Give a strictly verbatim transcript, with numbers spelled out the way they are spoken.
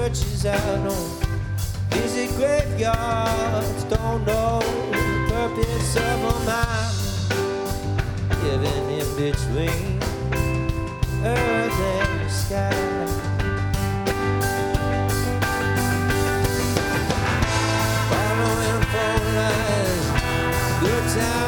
churches out on busy graveyards. Don't know the purpose of a mind living in between earth and sky.